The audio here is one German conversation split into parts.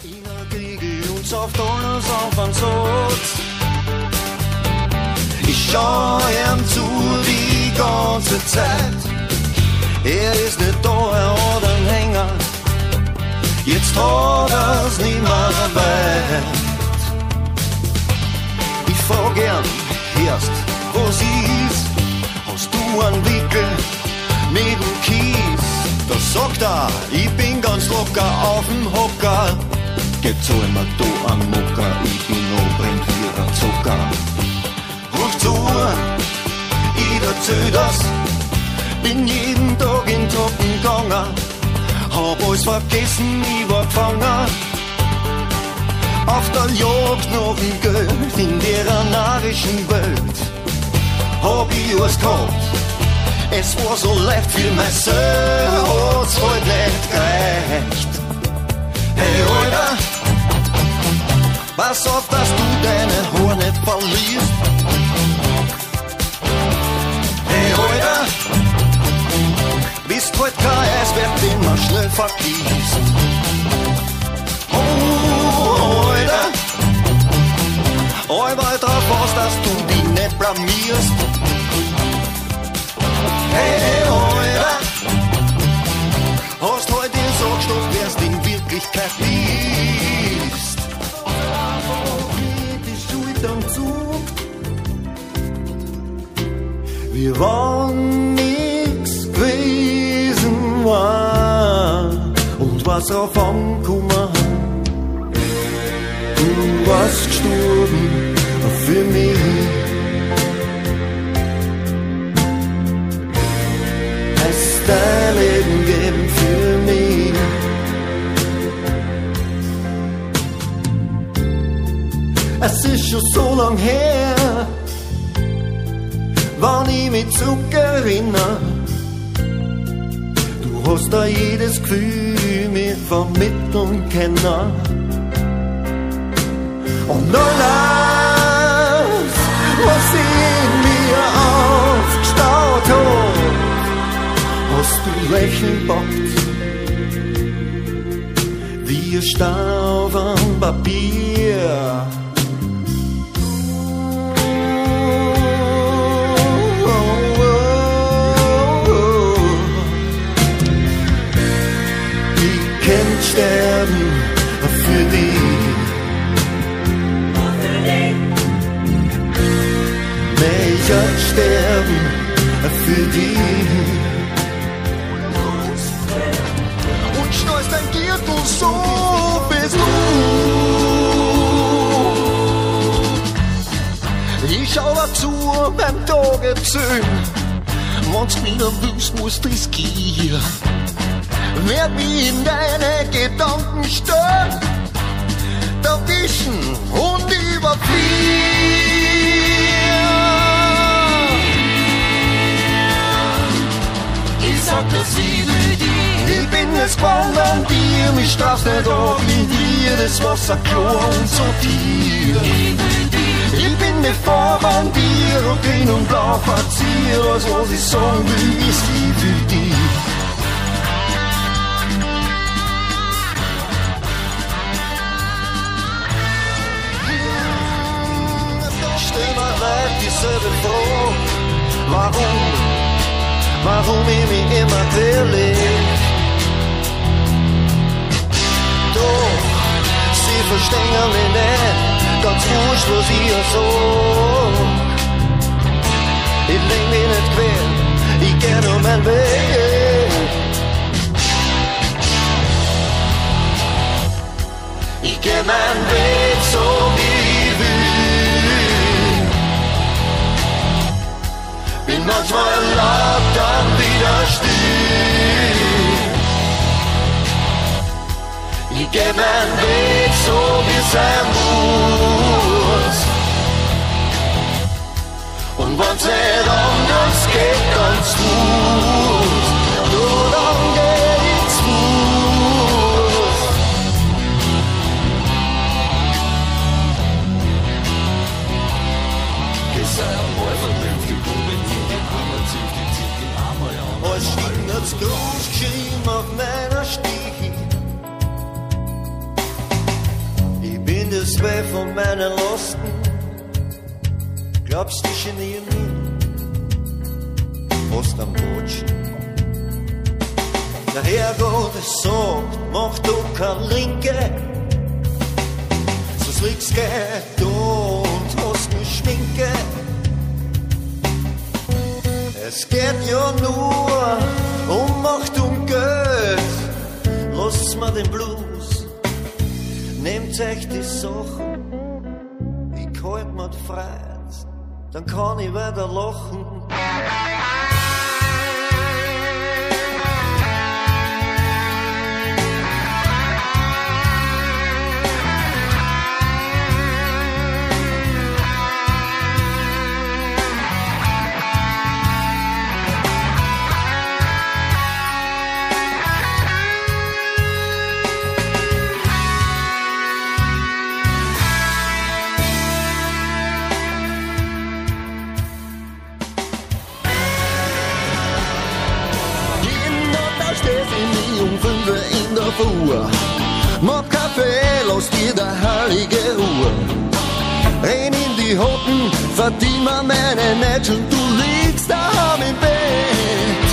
Ich kriege uns oft alles auf den Satz. Ich schau ihm zu die ganze Zeit. Er ist nicht da, er hat einen Hänger. Jetzt hat er's nicht mehr weit. Ich frag gern erst, was ist. Hast du einen Wickel mit dem Kies? Da sagt er, ich bin ganz locker auf'm Hocker. Jetzt hol mir da am Mocker, ich bin noch brennt wie ein Zucker. Ruf zu, ich erzähl das. Bin jeden Tag in Trocken gegangen. Hab alles vergessen, ich war gefangen. Auf der Jagd nach dem Geld in der narischen Welt. Hab ich alles gehabt, es war so leicht für mein Seele, hat's halt nicht gereicht. Hey Alter, pass auf, dass du deine Haare nicht verlierst. Hey Alter, bist halt kein Eisberg, den man schnell vergießt. Oh Alter, allweil drauf aus, dass du dich nicht blamierst. Hey Alter, hast heute den Sorgstoff, wer's in Wirklichkeit liebst. Die Schultern zu. Wir waren nix gewesen war und was drauf angekommen hat. Du warst gestorben für mich. Hast dein Leben gegeben für mich. Es ist schon so lang her, wann ich mich zurückerinnere. Du hast da jedes Gefühl mir vermitteln können. Und alles, was in mir aufgestaut hat, hast du lächeln bockt, wie ein Staub am Papier. Ich kenn Sterben für dich. Ich werde sterben für dich. Und schnallst dein Gürtel, so bist du. Ich schau dazu beim Tagezählen. Wenn's wieder willst, musst riskieren. Werd mich in deine Gedanken stören, erwischen und überfliegen. Ich sag, dass ich will dir. Ich bin es gewohnt an dir. Mich strafst nicht ab in dir. Das Wasser klar und so tief. Ich bin mir vor an dir. Grün und blau verziert. Alles was ich sagen will, ist ich will dir. Stell mir gleich dieselbe Frage. Warum ich mich immer querleg? Doch, sie verstehen mich nicht, ganz wurscht, was ich sag. Ich leg mich nicht quer, ich geh nur meinen Weg. Ich geh meinen Weg so wie ich will. Bin manchmal laut, dann wieder still. Ich geh meinen Weg so wie es sein muss. Und wenn's nicht anders geht, dann tu's. Nur dann geht's Fuß. Ist einmal vernünftig, wenn die den Hammer zieht, die zieht den Hammer ja. Als Schicken hat's groß geschrieben auf meiner Stirn. das weh von meinen Lasten. Glaubst du, ich genier mich? Hast am Botschen. Der Herrgott sagt, mach du kein Linke. Sonst liegst gleich da und hast ne Schminke. Es geht ja nur um Macht und Geld. Lasst mir den Blues, nehmt euch die Sachen. Ich halt mir die Freiheit, dann kann ich wieder lachen. In der Fuhr, mach Kaffee, lass dir der heilige Ruhe. Renn in die Hocken, verdien mir meine Netsch und du liegst daheim im Bett.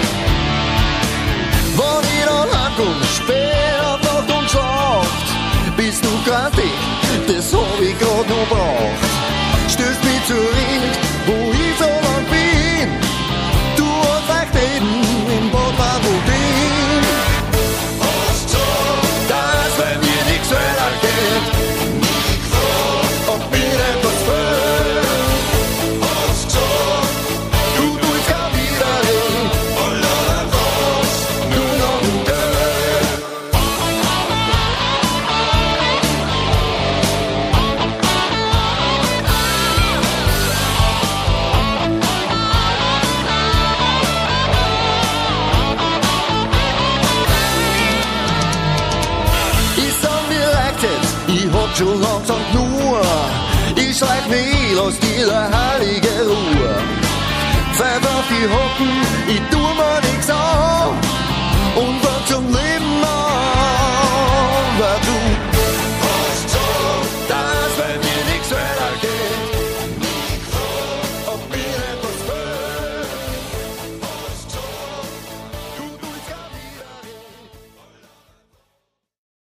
Wenn ich dann heimkomm, spät auf Nacht und schlaft, bist du grad dick, das hab ich grad noch braucht. Stößt mich zurecht, wo ich so lang bin, du hast leicht reden im Bad bin. Schon langsam nur, ich schreib nie, lass dir der heilige Ruhe. Pfeif auf die Hocken, ich tu mir nix an.